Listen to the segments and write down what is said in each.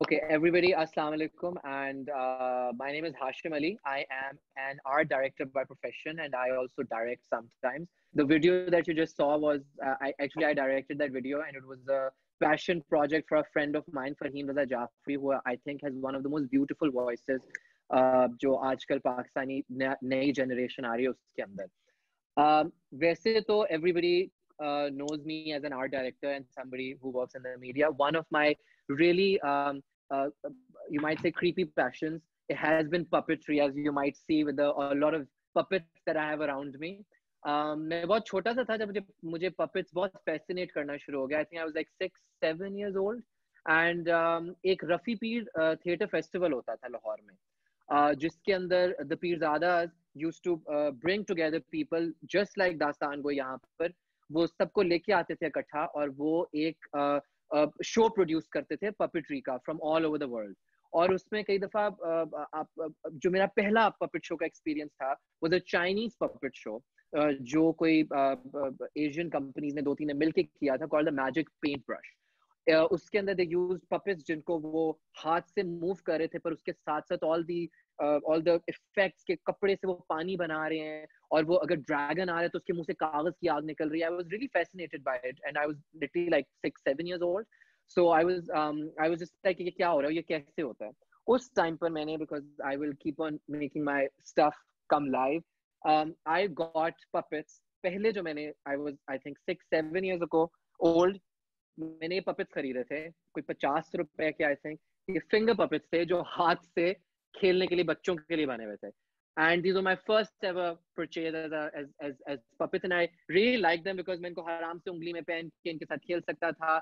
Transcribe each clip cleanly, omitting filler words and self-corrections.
Okay, everybody, Assalamu alaikum, and my name is Hashim Ali. I am an art director by profession, and I also direct sometimes. The video that you just saw was, I directed that video, and it was a passion project for a friend of mine, Farheen Raza Jafri, who I think has one of the most beautiful voices, जो आजकल पाकिस्तानी नई generation आ रही है उसके अंदर. वैसे तो everybody knows me as an art director and somebody who works in the media. One of my really uh, you might say creepy passions, it has been puppetry, as you might see with a lot of puppets that I have around me. मैं बहुत छोटा सा था जब मुझे puppets बहुत fascinate करना शुरू हो गया. I think I was like 6-7 years old, and एक रफी पीर theatre festival होता था लाहौर में, जिसके अंदर the पीरज़ादास used to bring together people just like दास्तान गो. यहाँ पर वो सबको लेके आते थे इकट्ठा, और वो एक शो प्रोड्यूस करते थे पपेट्री का from all over the world. और उसमें कई दफा जो मेरा पहला पपेट शो का एक्सपीरियंस था वो द चाइनीज पपेट शो, जो कोई एशियन कंपनीज ने 2-3 ने मिलके किया था, called the magic paint brush. उसके अंदर दे यूज पपेट्स जिनको वो हाथ से मूव कर रहे थे, पर उसके साथ साथ ऑल द इफेक्ट्स के कपड़े से वो पानी बना रहे हैं, और वो अगर ड्रैगन आ रहा है तो उसके मुंह से कागज की आग निकल रही है. I was really fascinated by it, and I was literally like 6-7 years old. So I was just like ये क्या हो रहा है, ये कैसे होता है. उस टाइम पर मैंने, because I will keep on making my stuff come live, I got puppets. पहले जो मैंने, I think 6-7 years ago old, मैंने ये पपेट्स खरीदे थे कोई 50 रुपए के. आई थिंक ये फिंगर पपेट्स थे जो हाथ से खेलने के लिए बच्चों के लिए बने हुए थे. And these were my first ever purchase as puppets, and I really liked them because मैं इनको आराम से उंगली में पहन के इनके साथ खेल सकता था.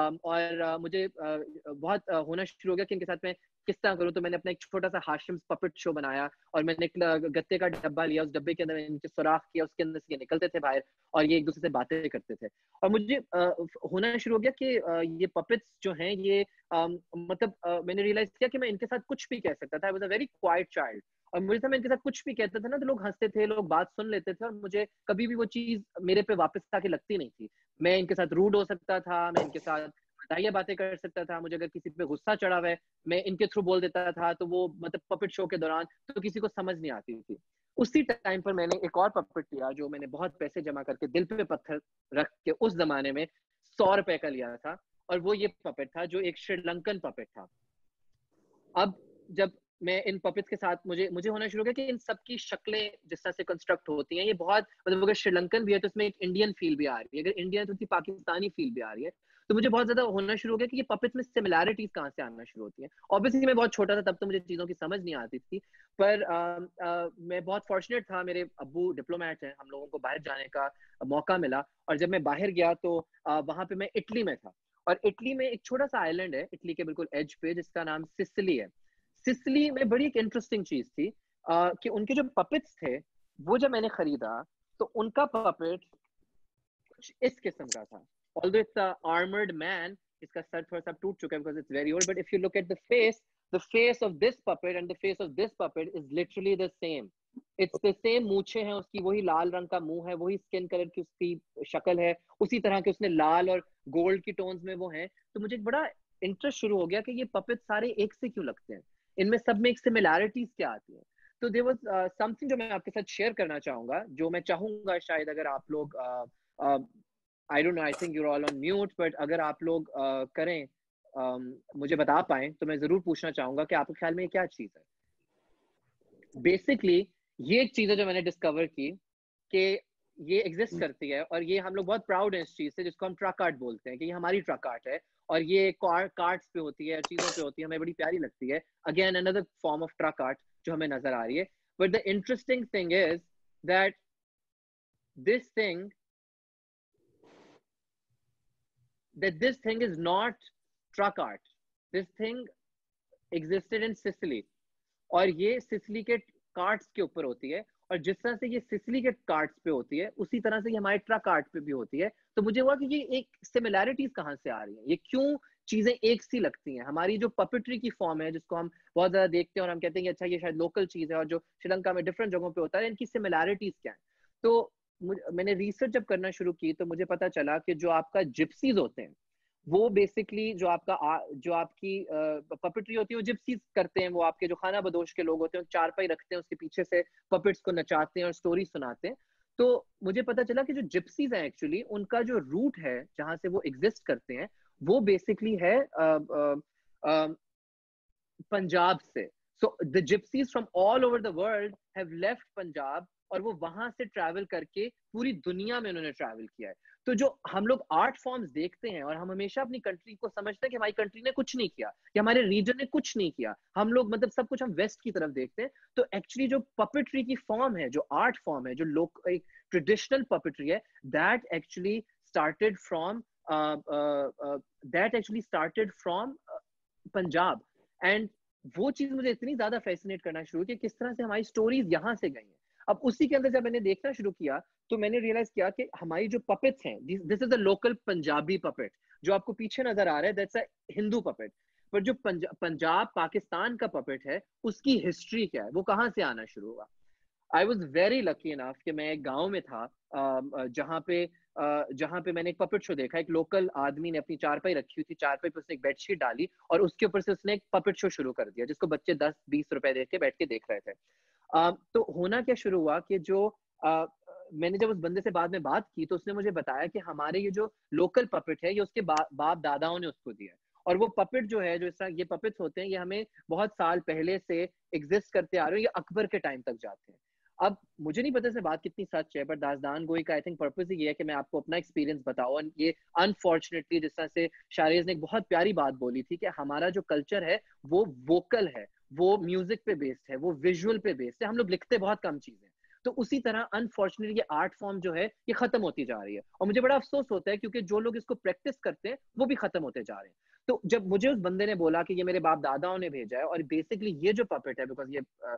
और मुझे बहुत होना शुरू हो गया कि इनके साथ मैं किस तरह करूँ. तो मैंने अपना एक छोटा सा हाशिम्स पपेट शो बनाया, और मैंने एक गत्ते का डब्बा लिया, उस डब्बे के अंदर इनके सुराख किया, उसके अंदर से ये निकलते थे बाहर, और ये एक दूसरे से बातें करते थे. और मुझे होना शुरू हो गया कि ये पपेट्स जो हैं ये मतलब मैंने रियलाइज किया कि मैं इनके साथ कुछ भी कह सकता था. I was a very quiet child, और मुझे मैं इनके साथ कुछ भी कहता था ना तो लोग हंसते थे, लोग बात सुन लेते थे, और मुझे कभी भी वो चीज मेरे पे वापस आके लगती नहीं थी. मैं इनके साथ रूड हो सकता था, मैं इनके साथ मजाकिया बातें कर सकता था. मुझे अगर किसी पे गुस्सा चढ़ा हुआ है, मैं इनके थ्रू बोल देता था, तो वो मतलब पपेट शो के दौरान तो किसी को समझ नहीं आती थी. उसी टाइम पर मैंने एक और पपेट लिया, जो मैंने बहुत पैसे जमा करके दिल पे पत्थर रख के उस जमाने में 100 रुपए का लिया था, और वो ये पपेट था जो एक श्रीलंकन पपेट था. अब जब मैं इन पपेट्स के साथ मुझे मुझे होना शुरू हो गया कि इन सब की शक्लें जिस तरह से कंस्ट्रक्ट होती हैं, ये बहुत मतलब अगर श्रीलंकन भी है तो इसमें एक इंडियन फील भी आ रही है, अगर इंडियन है तो उसकी पाकिस्तानी फील भी आ रही है. तो मुझे बहुत ज्यादा होना शुरू हो गया कि ये पपेट्स में सिमिलैरिटीज कहाँ से आना शुरू होती हैं. ऑब्वियसली मैं बहुत छोटा था तब, तो मुझे चीजों की समझ नहीं आती थी, पर मैं बहुत फॉर्चुनेट था. मेरे अब्बू डिप्लोमेट हैं, हम लोगों को बाहर जाने का मौका मिला, और जब मैं बाहर गया तो वहां पे मैं इटली में था. और इटली में एक छोटा सा आइलैंड है इटली के बिल्कुल एज पे, जिसका नाम सिसिली है. सिसिली में बड़ी एक इंटरेस्टिंग चीज थी कि उनके जो पपेट्स थे, वो जब मैंने खरीदा तो उनका पपेट कुछ इस किस्म का था. Although it's a armoured man, इसका सर थोड़ा सा टूट चुका है because it's very old, but if you look at the face of this puppet and the face of this puppet is literally the same. It's the same. मूछे हैं उसकी, वही लाल रंग का मुंह है, वही स्किन कलर की उसकी शक्ल है, उसी तरह के उसने लाल और गोल्ड की टोन्स में वो हैं. तो मुझे एक बड़ा इंटरेस्ट शुरू हो गया कि ये पपेट सारे एक से क्यों लगते हैं, इनमें सब में एक सिमिलैरिटीज क्या आती है. तो देयर वाज समथिंग जो मैं आपके साथ शेयर करना चाहूंगा, जो मैं चाहूंगा शायद अगर आप लोग I don't know, I think you are all on mute, but अगर आप लोग करें मुझे बता पाएं तो मैं जरूर पूछना चाहूंगा कि आपके ख्याल में ये क्या चीज है. बेसिकली ये एक चीज है जो मैंने डिस्कवर की कि ये एग्जिस्ट करती है, और ये हम लोग बहुत प्राउड हैं इस चीज से, जिसको हम ट्रक आर्ट बोलते हैं कि ये हमारी ट्रक आर्ट है, और ये कार्ड्स पे होती है, चीजों पे होती है, हमें बड़ी प्यारी लगती है. Again another form of truck art जो हमें नजर आ रही है. But the interesting thing is that this thing this thing is not truck art. This thing existed in Sicily, और ये सिसिली के कार्ट्स के ऊपर होती है, और जिस तरह से ये सिसिली के कार्ट्स पे होती है उसी तरह से ये हमारे ट्रक आर्ट पे भी होती है. तो मुझे हुआ कि ये एक सिमिलैरिटीज कहाँ से आ रही है, ये क्यों चीजें एक सी लगती हैं. हमारी जो पपेट्री की फॉर्म है जिसको हम बहुत ज्यादा देखते हैं और हम कहते हैं कि अच्छा ये शायद लोकल चीज है, और जो श्रीलंका में डिफरेंट जगहों पे होता है, इनकी सिमिलैरिटीज क्या है. तो मैंने रिसर्च जब करना शुरू की तो मुझे पता चला कि जो आपका जिप्सीज होते हैं वो बेसिकली जो आपकी पपेट्री होती है वो जिप्सीज करते हैं, वो आपके जो खाना बदोश के लोग होते हैं चारपाई रखते हैं, उसके पीछे से पपेट्स को नचाते हैं और स्टोरी सुनाते हैं। तो मुझे पता चला कि जो जिप्सीज हैं एक्चुअली उनका जो रूट है जहां से वो एग्जिस्ट करते हैं वो बेसिकली है पंजाब से। So the gypsies from all over the world have left Punjab और वो वहां से ट्रैवल करके पूरी दुनिया में उन्होंने ट्रैवल किया है। तो जो हम लोग आर्ट फॉर्म्स देखते हैं और हम हमेशा अपनी कंट्री को समझते हैं कि हमारी कंट्री ने कुछ नहीं किया कि हमारे रीजन ने कुछ नहीं किया, हम लोग मतलब सब कुछ हम वेस्ट की तरफ देखते हैं। तो एक्चुअली जो पपेट्री की फॉर्म है, जो आर्ट फॉर्म है, जो लोग एक ट्रेडिशनल पपेट्री है, that actually started from Punjab. And वो चीज मुझे इतनी ज्यादा फैसिनेट करना शुरू कि किस तरह से हमारी स्टोरीज यहाँ से गई हैं। अब उसी के अंदर जब मैंने देखना शुरू किया तो मैंने रियलाइज किया कि हमारी जो पपेट्स हैं, this is a local Punjabi puppet. जो आपको पीछे नजर आ रहा है दैट्स अ हिंदू पपेट। पर जो पंजाब पाकिस्तान का पपेट है उसकी हिस्ट्री क्या है, वो कहाँ से आना शुरू हुआ। I was very lucky enough कि मैं एक गांव में था जहाँ पे मैंने एक पपेट शो देखा। एक लोकल आदमी ने अपनी चारपाई रखी हुई थी, चारपाई पे उसने एक बेडशीट डाली और उसके ऊपर से उसने एक पपेट शो शुरू कर दिया जिसको बच्चे 10-20 रुपए दे के बैठ के देख रहे थे। तो होना क्या शुरू हुआ कि जो मैंने जब उस बंदे से बाद में बात की तो उसने मुझे बताया कि हमारे ये जो लोकल पपेट है ये उसके बाप दादाओं ने उसको दिया है। और वो पपेट जो है, जो इस तरह ये पपेट्स होते हैं, ये हमें बहुत साल पहले से एग्जिस्ट करते आ रहे हैं, ये अकबर के टाइम तक जाते हैं। अब मुझे नहीं पता इसमें बात कितनी सच है, बट दासदान गोई का आई थिंक पर्पस ही ये है कि मैं आपको अपना एक्सपीरियंस बताऊं। ये अनफॉर्चुनेटली जिस तरह से शायरीज ने एक बहुत प्यारी बात बोली थी कि हमारा जो कल्चर है वो वोकल है, वो म्यूजिक पे बेस्ड है, वो विजुअल पे बेस्ड है, हम लोग लिखते बहुत कम चीजें। तो उसी तरह अनफॉर्चुनेटली ये आर्ट फॉर्म जो है ये खत्म होती जा रही है और मुझे बड़ा अफसोस होता है क्योंकि जो लोग इसको प्रैक्टिस करते हैं वो भी खत्म होते जा रहे हैं। तो जब मुझे उस बंदे ने बोला कि ये मेरे बाप दादाओं ने भेजा है और बेसिकली ये जो पपेट है, बिकॉज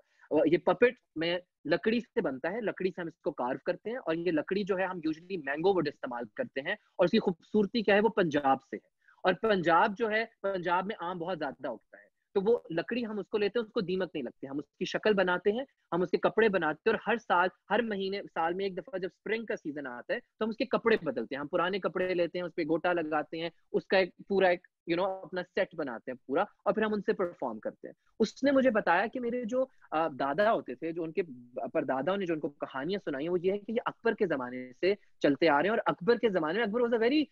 ये पपेट में लकड़ी से बनता है, लकड़ी से हम इसको कार्व करते हैं और ये लकड़ी जो है हम यूजुअली मैंगो वुड इस्तेमाल करते हैं और इसकी खूबसूरती क्या है, वो पंजाब से है। और पंजाब जो है, पंजाब में आम बहुत ज्यादा उगता है। तो वो लकड़ी हम उसको लेते हैं, उसको दीमक नहीं लगती, हम उसकी शक्ल बनाते हैं, हम उसके कपड़े बनाते हैं और हर साल, हर महीने, साल में एक दफा जब स्प्रिंग का सीजन आता है तो हम उसके कपड़े बदलते हैं। हम पुराने कपड़े लेते हैं, उस पर गोटा लगाते हैं, उसका एक पूरा एक अपना सेट बनाते हैं पूरा और फिर हम उनसे परफॉर्म करते हैं। उसने मुझे बताया कि मेरे जो दादा होते थे, जो उनके परदादाओं ने जो उनको कहानियां सुनाई हैं, वो ये है कि ये अकबर के जमाने से चलते आ रहे हैं। और अकबर के जमाने में अकबर वॉज अ वेरी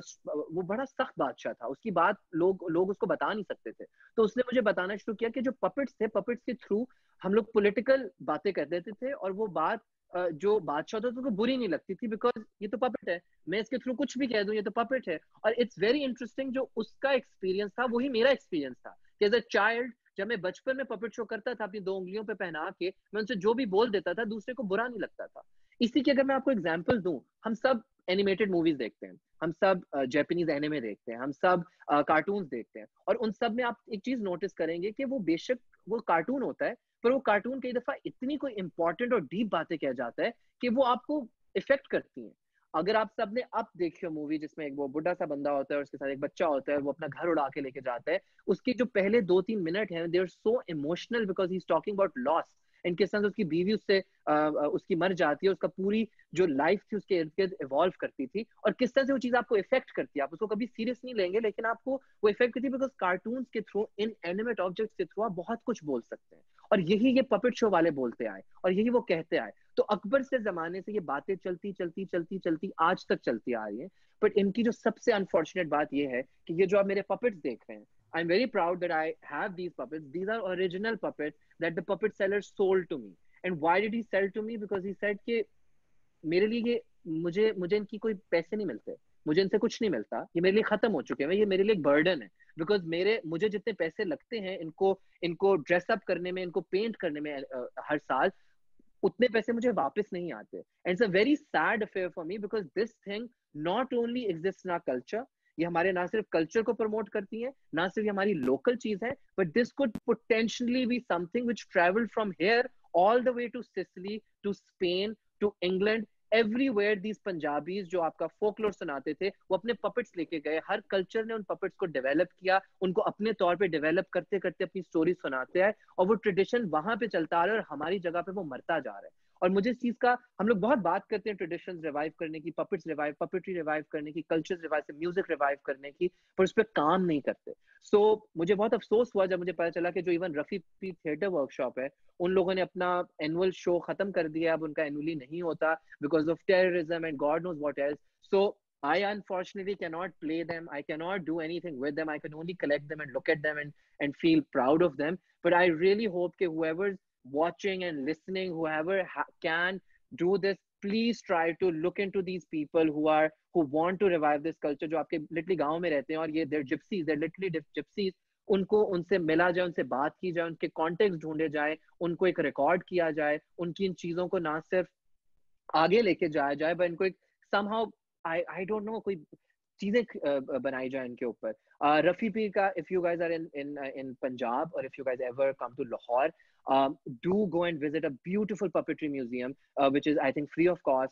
वो बड़ा सख्त बादशाह था, उसकी बात लोग उसको बता नहीं सकते थे। तो उसने मुझे बताना शुरू किया कि जो पपेट्स थे, पपेट्स के थ्रू हम लोग पॉलिटिकल बातें कर देते थे और वो बात जो बादशाह था उसको बुरी नहीं लगती थी, बिकॉज ये तो पपेट है, मैं इसके थ्रू कुछ भी कह दूं, ये तो पपेट है। और इट्स वेरी इंटरेस्टिंग, जो उसका एक्सपीरियंस था वही मेरा एक्सपीरियंस था कि एज अ चाइल्ड जब मैं बचपन में पपेट शो करता था अपनी 2 उंगलियों पे पहना के, मैं उनसे जो भी बोल देता था दूसरे को बुरा नहीं लगता था। इसी की अगर मैं आपको एग्जांपल दूं, हम सब एनिमेटेड मूवीज देखते हैं, हम सब जापानीज एनिमे देखते हैं, हम सब कार्टून्स देखते हैं और उन सब में आप एक चीज नोटिस करेंगे कि वो बेशक वो कार्टून होता है, पर वो कार्टून कई दफा इतनी कोई इंपॉर्टेंट और डीप बातें कह जाता है कि वो आपको इफेक्ट करती हैं। अगर आप सबने अब देखी हो मूवी जिसमें एक वो बुढ़ा सा बंदा होता है और उसके साथ एक बच्चा होता है, वो अपना घर उड़ा के लेके जाता है, उसके जो पहले 2-3 मिनट हैं they are so emotional because he is talking about loss. And किस तरह से उसकी बीवी उससे उसकी मर जाती है, उसका पूरी जो लाइफ थी उसके इर्द गिर्द इवॉल्व करती थी और किस तरह से वो चीज आपको इफेक्ट करती है। आप उसको कभी सीरियस नहीं लेंगे लेकिन आपको वो इफेक्ट करती है बिकॉज कार्टून के थ्रू, इन एनिमेट ऑब्जेक्ट्स के थ्रू आप बहुत कुछ बोल सकते हैं। और यही ये पपेट शो वाले बोलते आए और यही वो कहते आए। तो अकबर से जमाने से ये बातें चलती चलती चलती चलती आज तक चलती आ रही है। बट इनकी जो सबसे अनफॉर्चुनेट बात ये है कि ये जो आप मेरे पपेट्स देख रहे हैं, I am very proud that I have these puppets, these are original puppets that the puppet seller sold to me. And why did he sell to me? Because he said कि मेरे लिए ये, मुझे मुझे इनकी कोई पैसे नहीं मिलते, मुझे इनसे कुछ नहीं मिलता, ये मेरे लिए खत्म हो चुके हैं, ये मेरे लिए एक बर्डन है। बिकॉज मुझे जितने पैसे लगते हैं इनको इनको ड्रेसअप करने में, इनको पेंट करने में हर साल, उतने पैसे मुझे वापस नहीं आते। And it's a very sad affair for me because this thing not only exist in our culture, ये हमारे ना सिर्फ कल्चर को प्रमोट करती है, ना सिर्फ ये हमारी लोकल चीज है, but this could potentially be something which travel from here all the way to Sicily, to Spain, to England. Everywhere these Punjabis जो आपका फोकलोर सुनाते थे वो अपने पपेट्स लेके गए, हर कल्चर ने उन पपेट्स को डेवलप किया, उनको अपने तौर पे डेवलप करते करते अपनी स्टोरी सुनाते हैं और वो ट्रेडिशन वहां पे चलता आ रहा है और हमारी जगह पे वो मरता जा रहा है। और मुझे इस चीज का, हम लोग बहुत बात करते हैं ट्रेडिशंस रिवाइव करने की, पपेट्री रिवाइव करने की, कल्चर्स रिवाइव से म्यूजिक रिवाइव करने की, पर उस पर काम नहीं करते। सो मुझे बहुत अफसोस हुआ जब मुझे पता चला कि जो even Rafi Peer theatre workshop है, उन लोगों ने अपना एनुअल शो खत्म कर दिया, अब उनका एनुअली नहीं होता because of terrorism and God knows what else. So I unfortunately cannot play them. I cannot do anything with them. I can only collect them and look at them and feel proud of them. But I really hope that whoever's watching and listening, whoever can do this, please try to look into these people who want to revive this culture, जो आपके literally गांव में रहते हैं और ये they're gypsies, they're literally gypsies। उनको उनसे मिला जाए, उनसे बात की जाए, उनके कॉन्टेक्स्ट ढूंढे जाए, उनको एक रिकॉर्ड किया जाए, उनकी इन चीजों को ना सिर्फ आगे लेके जाया जाए, पर इनको एक somehow I don't know, कोई चीजें बनाई जाए इनके ऊपर। रफी पीर का, if you guys are in Punjab or if you guys ever come to Lahore, do go and visit a beautiful puppetry museum, which is I think free of cost.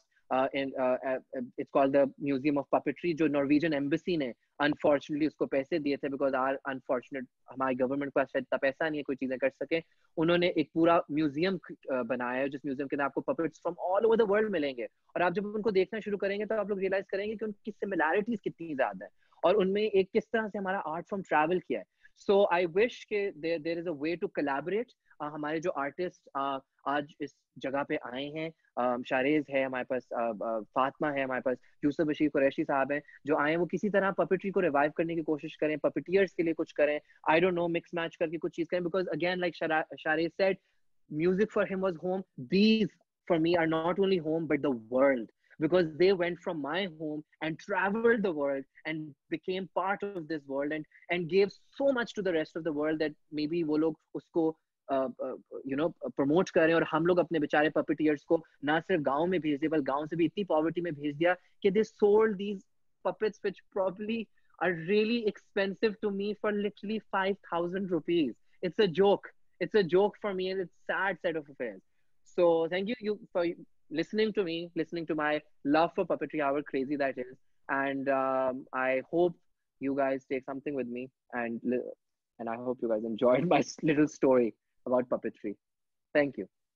It's called the Museum of Puppetry, जो Norwegian Embassy ने unfortunately उसको पैसे दिए थे, because our unfortunate, हमारी government को शायद इतना पैसा नहीं है कोई चीजें कर सके। उन्होंने एक पूरा म्यूजियम बनाया है, जिस म्यूजियम के अंदर आपको puppets from all over the world मिलेंगे, और आप जब उनको देखना शुरू करेंगे तो आप लोग रियलाइज करेंगे कि उनकी सिमिलैरिटीज कितनी ज्यादा है, और उनमें एक किस तरह से हमारा आर्ट फॉर्म ट्रैवल किया है। सो आई विश के there is a way to collaborate. हमारे जो आर्टिस्ट आज इस जगह पे आए हैं, शारेज है हमारे पास, फातिमा है हमारे पास, यूसुफ बशीर कुरैशी साहब हैं जो आए हैं, वो किसी तरह पपेट्री को रिवाइव करने की कोशिश करें, पपेटियर्स के लिए कुछ करें, I don't know, mix match करके कुछ चीज करें, because again like Shahraz said, music for him was home. These for me are not only home but the world, because they went from my home and traveled the world and became part of this world and gave so much to the rest of the world that maybe वो लोग उसको promote करें, और हम लोग अपने बेचारे पपेटियर्स को ना सिर्फ गांव में भेज दिया, बल्कि गांव से भी इतनी पॉवर्टी में भेज दिया कि they sold these puppets which probably are really expensive to me for literally 5,000 rupees. It's a joke. It's a joke for me, and it's sad set of affairs. So thank you for listening to me, listening to my love for puppetry, how crazy that is, and I hope you guys take something with me, and I hope you guys enjoyed my little story about puppetry. Thank you.